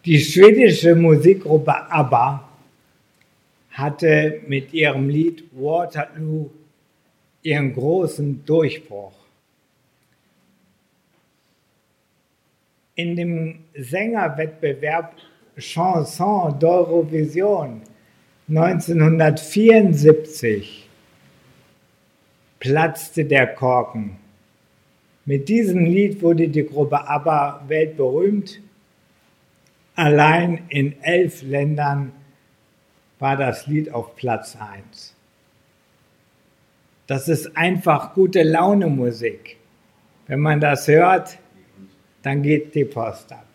Die schwedische Musikgruppe ABBA hatte mit ihrem Lied Waterloo ihren großen Durchbruch. In dem Sängerwettbewerb Chanson d'Eurovision 1974 platzte der Korken. Mit diesem Lied wurde die Gruppe ABBA weltberühmt. Allein in 11 Ländern war das Lied auf Platz 1. Das ist einfach gute Laune Musik. Wenn man das hört, dann geht die Post ab.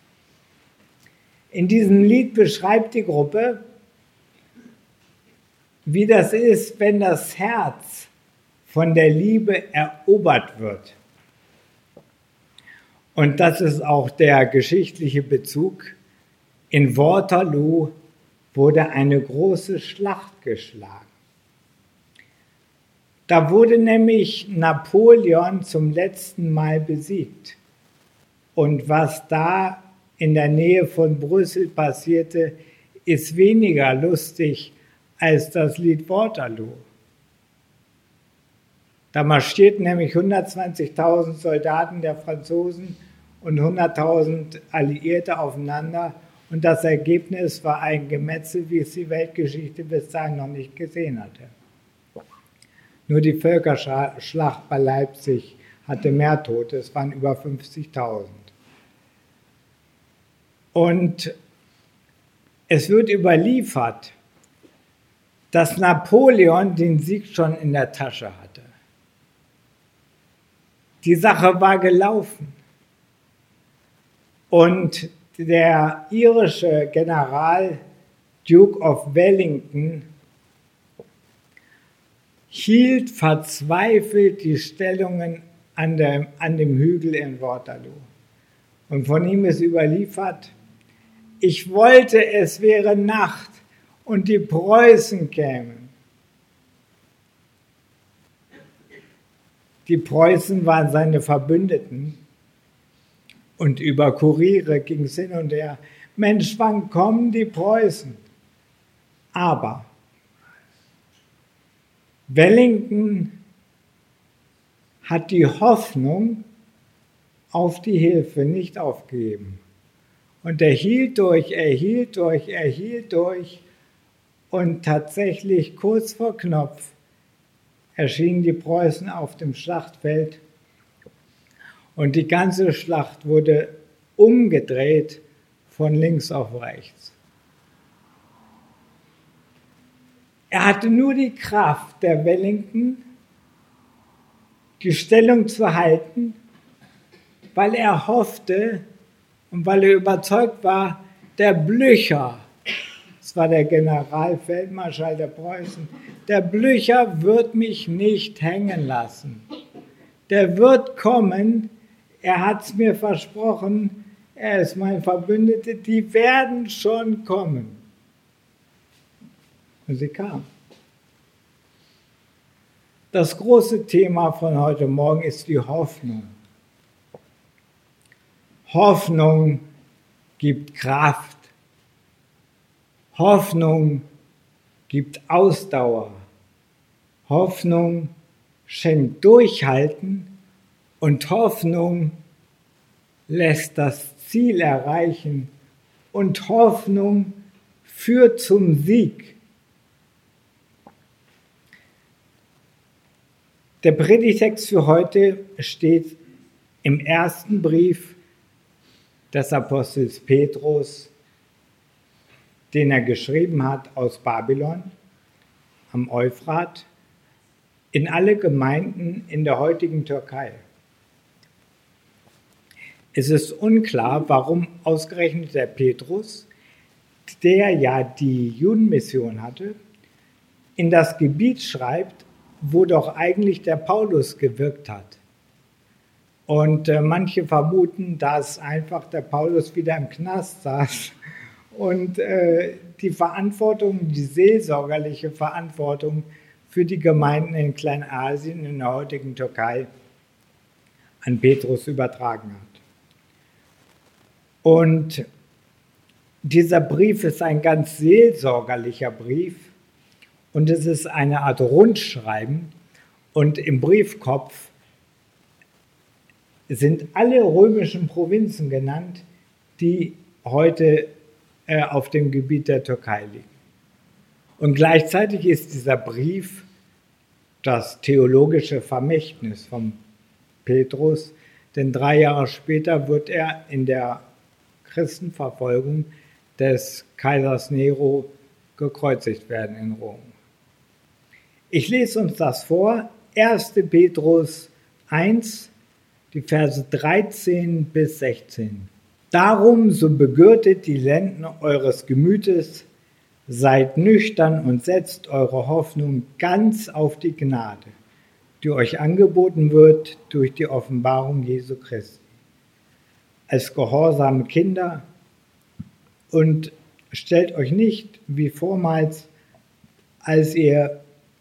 In diesem Lied beschreibt die Gruppe, wie das ist, wenn das Herz von der Liebe erobert wird. Und das ist auch der geschichtliche Bezug. In Waterloo wurde eine große Schlacht geschlagen. Da wurde nämlich Napoleon zum letzten Mal besiegt. Und was da in der Nähe von Brüssel passierte, ist weniger lustig als das Lied Waterloo. Da marschierten nämlich 120.000 Soldaten der Franzosen und 100.000 Alliierte aufeinander. Und das Ergebnis war ein Gemetzel, wie es die Weltgeschichte bis dahin noch nicht gesehen hatte. Nur die Völkerschlacht bei Leipzig hatte mehr Tote, es waren über 50.000. Und es wird überliefert, dass Napoleon den Sieg schon in der Tasche hatte. Die Sache war gelaufen. Und der irische General Duke of Wellington hielt verzweifelt die Stellungen an dem Hügel in Waterloo. Und von ihm ist überliefert, ich wollte, es wäre Nacht und die Preußen kämen. Die Preußen waren seine Verbündeten und über Kuriere ging es hin und her. Mensch, wann kommen die Preußen? Aber Wellington hat die Hoffnung auf die Hilfe nicht aufgegeben. Und er hielt durch. Und tatsächlich kurz vor Knopf erschienen die Preußen auf dem Schlachtfeld. Und die ganze Schlacht wurde umgedreht von links auf rechts. Er hatte nur die Kraft, der Wellington, die Stellung zu halten, weil er hoffte und weil er überzeugt war, der Blücher, das war der Generalfeldmarschall der Preußen, der Blücher wird mich nicht hängen lassen. Der wird kommen, er hat es mir versprochen, er ist mein Verbündeter, die werden schon kommen. Und sie kam. Das große Thema von heute Morgen ist die Hoffnung. Hoffnung gibt Kraft. Hoffnung gibt Ausdauer. Hoffnung schenkt Durchhalten und Hoffnung lässt das Ziel erreichen und Hoffnung führt zum Sieg. Der Predigtext für heute steht im ersten Brief des Apostels Petrus, den er geschrieben hat aus Babylon am Euphrat, in alle Gemeinden in der heutigen Türkei. Es ist unklar, warum ausgerechnet der Petrus, der ja die Judenmission hatte, in das Gebiet schreibt, wo doch eigentlich der Paulus gewirkt hat. Und manche vermuten, dass einfach der Paulus wieder im Knast saß und die Verantwortung, die seelsorgerliche Verantwortung für die Gemeinden in Kleinasien, in der heutigen Türkei, an Petrus übertragen hat. Und Dieser Brief ist ein ganz seelsorgerlicher Brief und es ist eine Art Rundschreiben und im Briefkopf sind alle römischen Provinzen genannt, die heute auf dem Gebiet der Türkei liegen. Und gleichzeitig ist dieser Brief das theologische Vermächtnis von Petrus, denn 3 Jahre später wird er in der Christenverfolgung des Kaisers Nero gekreuzigt werden in Rom. Ich lese uns das vor, 1. Petrus 1, die Verse 13 bis 16. Darum, so begürtet die Lenden eures Gemütes, seid nüchtern und setzt eure Hoffnung ganz auf die Gnade, die euch angeboten wird durch die Offenbarung Jesu Christi. Als gehorsame Kinder und stellt euch nicht wie vormals, als ihr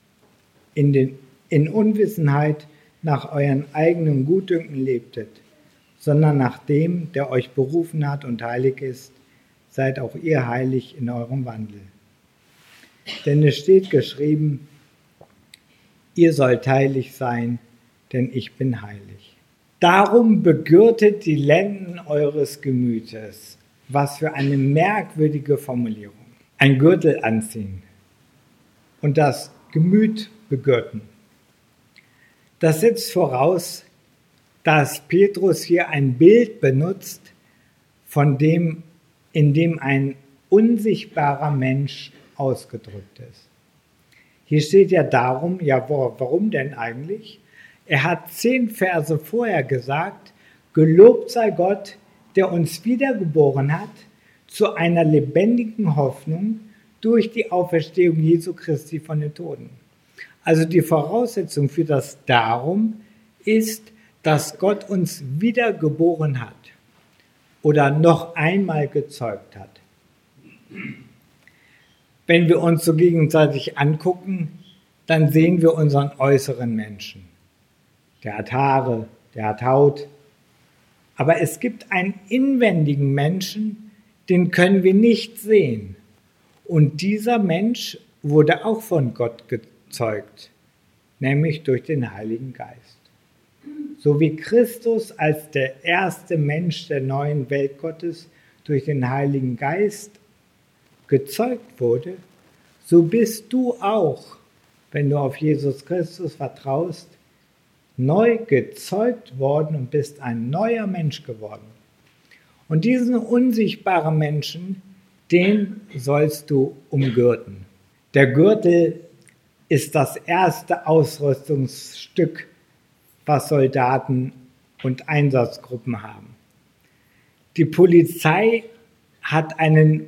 in Unwissenheit nach euren eigenen Gutdünken lebtet, sondern nach dem, der euch berufen hat und heilig ist, seid auch ihr heilig in eurem Wandel. Denn es steht geschrieben, ihr sollt heilig sein, denn ich bin heilig. Darum begürtet die Lenden eures Gemütes. Was für eine merkwürdige Formulierung. Ein Gürtel anziehen und das Gemüt begürten. Das setzt voraus, dass Petrus hier ein Bild benutzt, in dem ein unsichtbarer Mensch ausgedrückt ist. Hier steht ja darum, warum denn eigentlich? Er hat 10 Verse vorher gesagt, gelobt sei Gott, der uns wiedergeboren hat zu einer lebendigen Hoffnung durch die Auferstehung Jesu Christi von den Toten. Also die Voraussetzung für das Darum ist, dass Gott uns wiedergeboren hat oder noch einmal gezeugt hat. Wenn wir uns so gegenseitig angucken, dann sehen wir unseren äußeren Menschen. Der hat Haare, der hat Haut. Aber es gibt einen inwendigen Menschen, den können wir nicht sehen. Und dieser Mensch wurde auch von Gott gezeugt, nämlich durch den Heiligen Geist. So wie Christus als der erste Mensch der neuen Welt Gottes durch den Heiligen Geist gezeugt wurde, so bist du auch, wenn du auf Jesus Christus vertraust, neu gezeugt worden und bist ein neuer Mensch geworden. Und diesen unsichtbaren Menschen, den sollst du umgürten. Der Gürtel ist das erste Ausrüstungsstück, was Soldaten und Einsatzgruppen haben. Die Polizei hat einen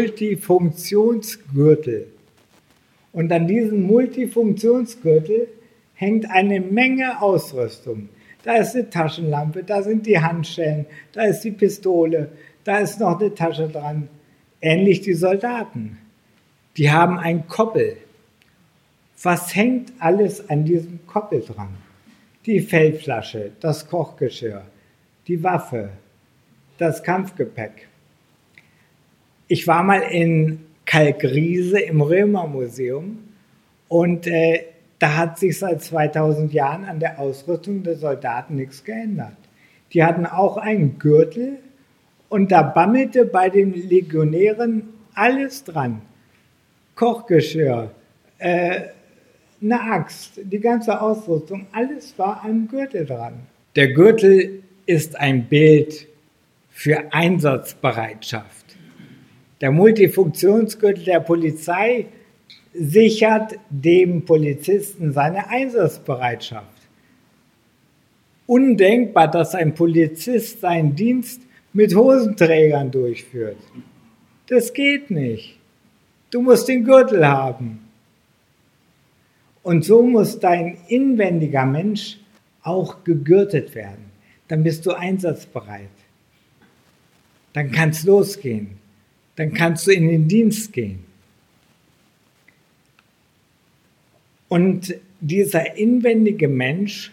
Multifunktionsgürtel. Und an diesem Multifunktionsgürtel hängt eine Menge Ausrüstung. Da ist eine Taschenlampe, da sind die Handschellen, da ist die Pistole, da ist noch eine Tasche dran. Ähnlich die Soldaten. Die haben ein Koppel. Was hängt alles an diesem Koppel dran? Die Feldflasche, das Kochgeschirr, die Waffe, das Kampfgepäck. Ich war mal in Kalkriese im Römermuseum und da hat sich seit 2000 Jahren an der Ausrüstung der Soldaten nichts geändert. Die hatten auch einen Gürtel und da bammelte bei den Legionären alles dran. Kochgeschirr, eine Axt, die ganze Ausrüstung, alles war am Gürtel dran. Der Gürtel ist ein Bild für Einsatzbereitschaft. Der Multifunktionsgürtel der Polizei sichert dem Polizisten seine Einsatzbereitschaft. Undenkbar, dass ein Polizist seinen Dienst mit Hosenträgern durchführt. Das geht nicht. Du musst den Gürtel haben. Und so muss dein inwendiger Mensch auch gegürtet werden. Dann bist du einsatzbereit. Dann kann es losgehen. Dann kannst du in den Dienst gehen. Und dieser inwendige Mensch,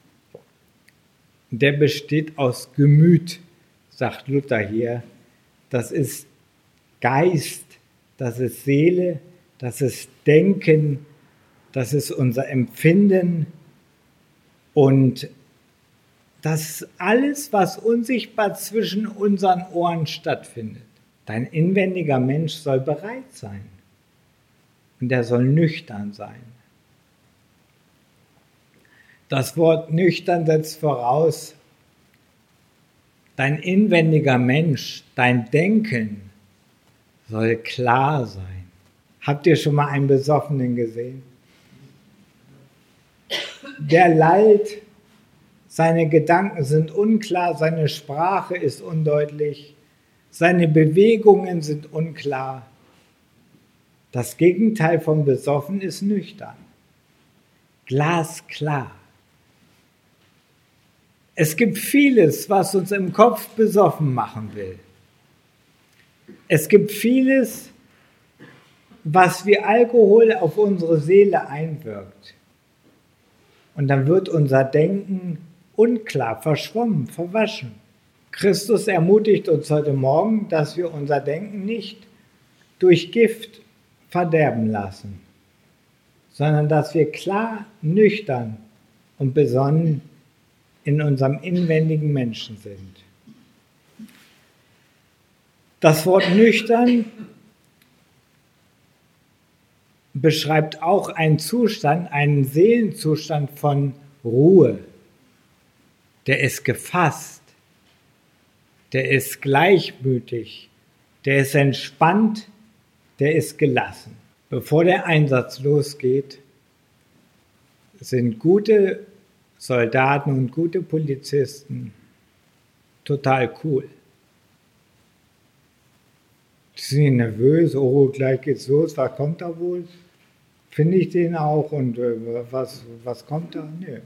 der besteht aus Gemüt, sagt Luther hier. Das ist Geist, das ist Seele, das ist Denken, das ist unser Empfinden und das ist alles, was unsichtbar zwischen unseren Ohren stattfindet. Dein inwendiger Mensch soll bereit sein und er soll nüchtern sein. Das Wort nüchtern setzt voraus, dein inwendiger Mensch, dein Denken soll klar sein. Habt ihr schon mal einen Besoffenen gesehen? Der lallt, seine Gedanken sind unklar, seine Sprache ist undeutlich, seine Bewegungen sind unklar. Das Gegenteil von besoffen ist nüchtern, glasklar. Es gibt vieles, was uns im Kopf besoffen machen will. Es gibt vieles, was wie Alkohol auf unsere Seele einwirkt. Und dann wird unser Denken unklar, verschwommen, verwaschen. Christus ermutigt uns heute Morgen, dass wir unser Denken nicht durch Gift verderben lassen, sondern dass wir klar, nüchtern und besonnen in unserem inwendigen Menschen sind. Das Wort nüchtern beschreibt auch einen Zustand, einen Seelenzustand von Ruhe. Der ist gefasst, der ist gleichmütig, der ist entspannt, der ist gelassen. Bevor der Einsatz losgeht, sind gute Soldaten und gute Polizisten total cool. Die sind nervös, oh, gleich geht's los, was kommt da wohl? Finde ich den auch und was kommt da? Nö.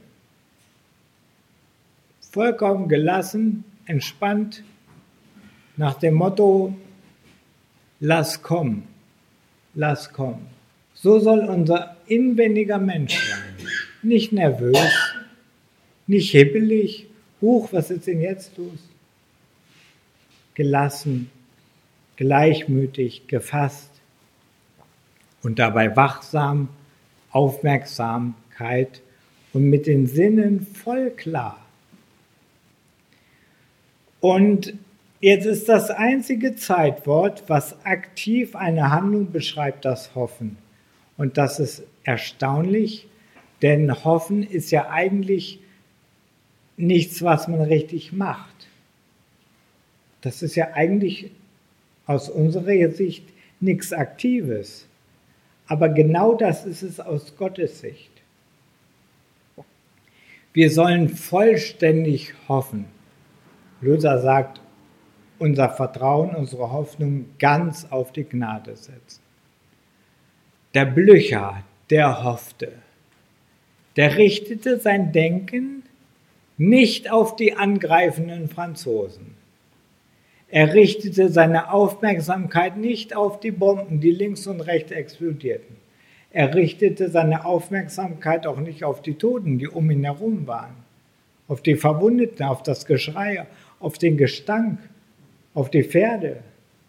Vollkommen gelassen, entspannt, nach dem Motto, lass kommen, lass kommen. So soll unser inwendiger Mensch sein. Nicht nervös, nicht hibbelig, huch, was ist denn jetzt los? Gelassen, gleichmütig, gefasst und dabei wachsam, Aufmerksamkeit und mit den Sinnen voll klar. Und jetzt ist das einzige Zeitwort, was aktiv eine Handlung beschreibt, das Hoffen. Und das ist erstaunlich, denn Hoffen ist ja eigentlich nichts, was man richtig macht. Das ist ja eigentlich aus unserer Sicht nichts Aktives. Aber genau das ist es aus Gottes Sicht. Wir sollen vollständig hoffen. Luther sagt, unser Vertrauen, unsere Hoffnung ganz auf die Gnade setzen. Der Blücher, der hoffte. Der richtete sein Denken nicht auf die angreifenden Franzosen. Er richtete seine Aufmerksamkeit nicht auf die Bomben, die links und rechts explodierten. Er richtete seine Aufmerksamkeit auch nicht auf die Toten, die um ihn herum waren, auf die Verwundeten, auf das Geschrei, auf den Gestank, auf die Pferde.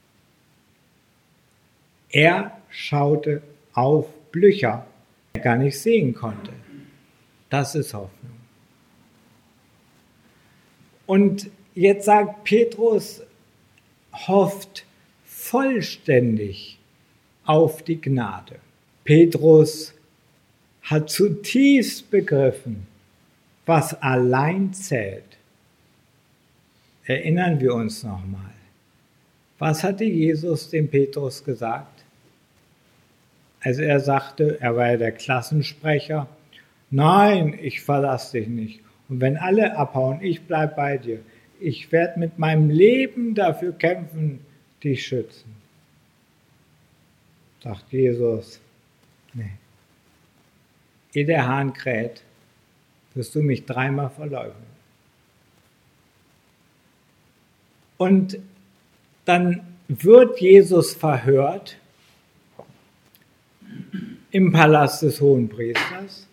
Er schaute auf Blücher, die er gar nicht sehen konnte. Das ist Hoffnung. Und jetzt sagt Petrus, hofft vollständig auf die Gnade. Petrus hat zutiefst begriffen, was allein zählt. Erinnern wir uns nochmal. Was hatte Jesus dem Petrus gesagt? Also er sagte, er war ja der Klassensprecher, nein, ich verlasse dich nicht. Und wenn alle abhauen, ich bleibe bei dir. Ich werde mit meinem Leben dafür kämpfen, dich schützen. Sagt Jesus, nee. Ehe der Hahn kräht, wirst du mich 3-mal verleugnen. Und dann wird Jesus verhört im Palast des Hohenpriesters.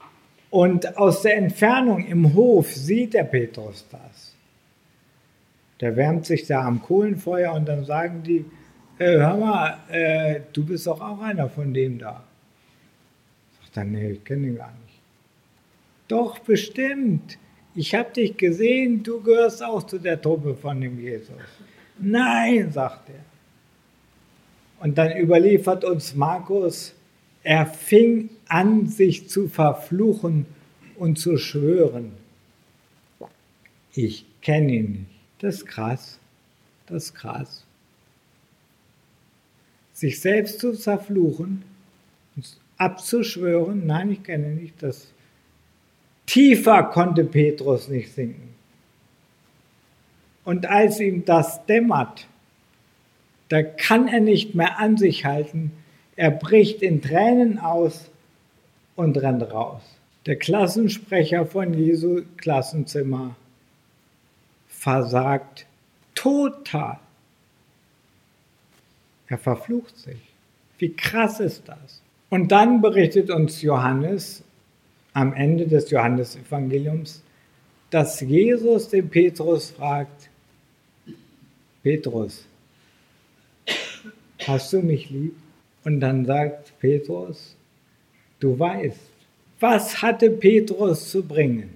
Und aus der Entfernung im Hof sieht der Petrus das. Der wärmt sich da am Kohlenfeuer und dann sagen die, hör mal, du bist doch auch einer von dem da. Sagt er, nee, ich kenne ihn gar nicht. Doch, bestimmt. Ich habe dich gesehen, du gehörst auch zu der Truppe von dem Jesus. Nein, sagt er. Und dann überliefert uns Markus, er fing an, sich zu verfluchen und zu schwören. Ich kenne ihn nicht. Das ist krass. Das ist krass. Sich selbst zu verfluchen, abzuschwören, nein, ich kenne ihn nicht. Das tiefer konnte Petrus nicht sinken. Und als ihm das dämmert, da kann er nicht mehr an sich halten. Er bricht in Tränen aus und rennt raus. Der Klassensprecher von Jesu Klassenzimmer versagt total. Er verflucht sich. Wie krass ist das? Und dann berichtet uns Johannes am Ende des Johannesevangeliums, dass Jesus den Petrus fragt, Petrus, hast du mich lieb? Und dann sagt Petrus, du weißt. Was hatte Petrus zu bringen?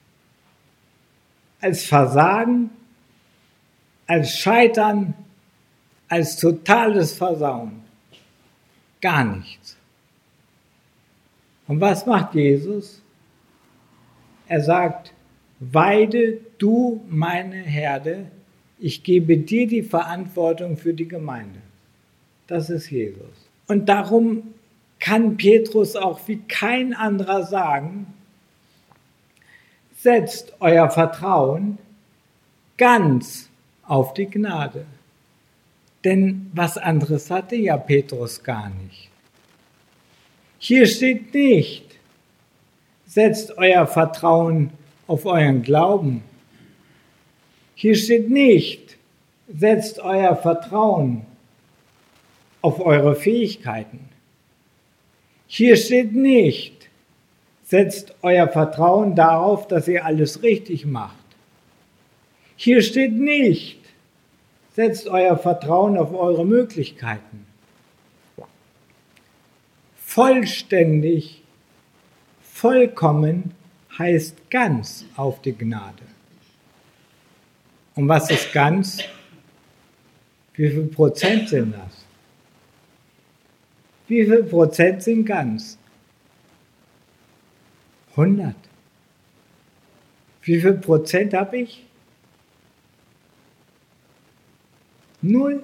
Als Versagen, als Scheitern, als totales Versauen. Gar nichts. Und was macht Jesus? Er sagt, weide du meine Herde, ich gebe dir die Verantwortung für die Gemeinde. Das ist Jesus. Und darum kann Petrus auch wie kein anderer sagen, setzt euer Vertrauen ganz auf die Gnade. Denn was anderes hatte ja Petrus gar nicht. Hier steht nicht, setzt euer Vertrauen auf euren Glauben. Hier steht nicht, setzt euer Vertrauen auf eure Fähigkeiten. Hier steht nicht, setzt euer Vertrauen darauf, dass ihr alles richtig macht. Hier steht nicht, setzt euer Vertrauen auf eure Möglichkeiten. Vollständig, vollkommen heißt ganz auf die Gnade. Und was ist ganz? Wie viel Prozent sind das? Wie viel Prozent sind ganz? 100. Wie viel Prozent habe ich? 0.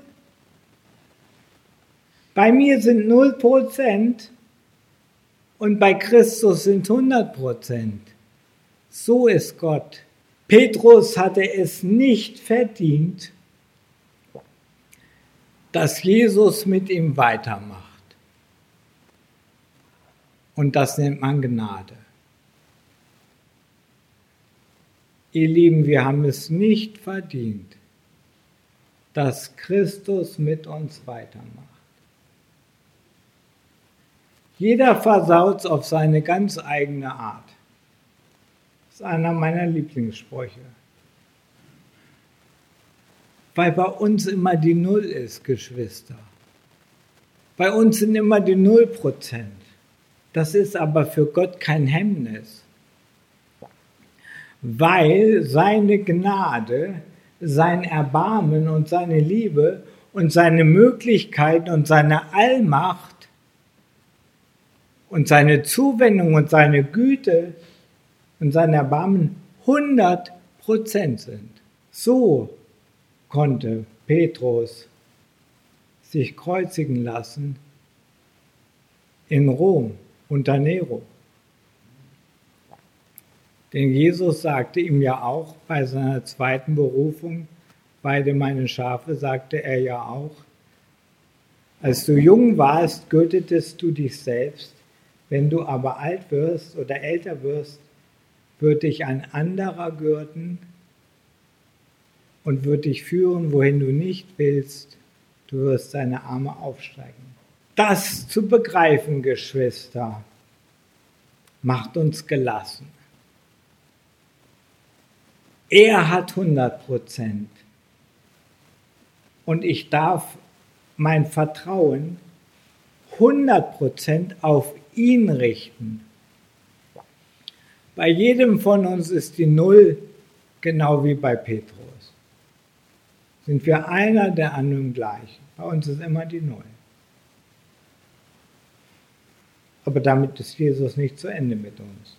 Bei mir sind 0% und bei Christus sind 100%. So ist Gott. Petrus hatte es nicht verdient, dass Jesus mit ihm weitermacht. Und das nennt man Gnade. Ihr Lieben, wir haben es nicht verdient, dass Christus mit uns weitermacht. Jeder versaut es auf seine ganz eigene Art. Das ist einer meiner Lieblingssprüche. Weil bei uns immer die Null ist, Geschwister. Bei uns sind immer die 0%. Das ist aber für Gott kein Hemmnis. Weil seine Gnade, sein Erbarmen und seine Liebe und seine Möglichkeiten und seine Allmacht und seine Zuwendung und seine Güte und sein Erbarmen 100% sind. So konnte Petrus sich kreuzigen lassen in Rom unter Nero. Denn Jesus sagte ihm ja auch bei seiner zweiten Berufung, weide meine Schafe, sagte er ja auch, als du jung warst, gürtetest du dich selbst, wenn du aber alt wirst oder älter wirst, wird dich ein anderer gürten und wird dich führen, wohin du nicht willst, du wirst deine Arme aufsteigen. Das zu begreifen, Geschwister, macht uns gelassen. Er hat 100%. und ich darf mein Vertrauen 100% auf ihn richten. Bei jedem von uns ist die Null genau wie bei Petrus. Sind wir einer der anderen gleich. Bei uns ist immer die Null. Aber damit ist Jesus nicht zu Ende mit uns.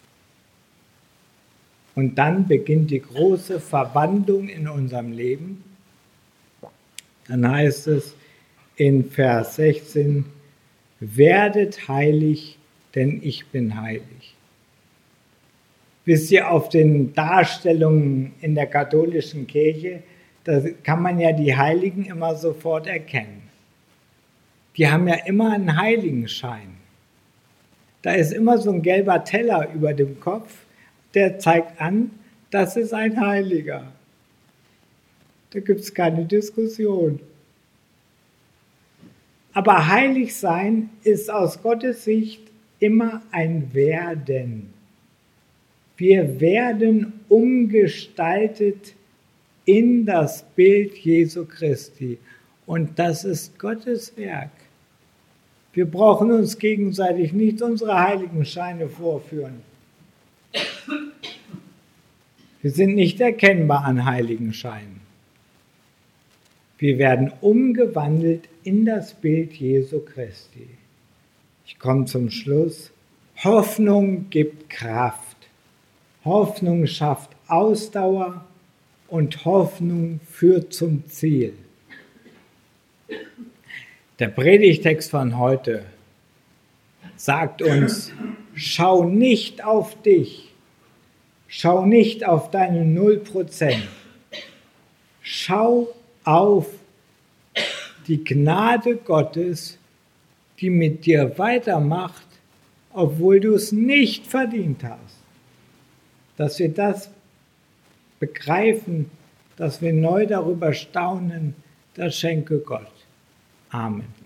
Und dann beginnt die große Verwandlung in unserem Leben. Dann heißt es in Vers 16, werdet heilig, denn ich bin heilig. Wisst ihr, auf den Darstellungen in der katholischen Kirche, da kann man ja die Heiligen immer sofort erkennen. Die haben ja immer einen Heiligenschein. Da ist immer so ein gelber Teller über dem Kopf, der zeigt an, das ist ein Heiliger. Da gibt es keine Diskussion. Aber heilig sein ist aus Gottes Sicht immer ein Werden. Wir werden umgestaltet in das Bild Jesu Christi. Und das ist Gottes Werk. Wir brauchen uns gegenseitig nicht unsere Heiligenscheine vorführen. Wir sind nicht erkennbar an Heiligenscheinen. Wir werden umgewandelt in das Bild Jesu Christi. Ich komme zum Schluss. Hoffnung gibt Kraft. Hoffnung schafft Ausdauer und Hoffnung führt zum Ziel. Der Predigtext von heute sagt uns, schau nicht auf dich, schau nicht auf deine 0%, schau auf die Gnade Gottes, die mit dir weitermacht, obwohl du es nicht verdient hast. Dass wir das begreifen, dass wir neu darüber staunen, das schenke Gott. Amen.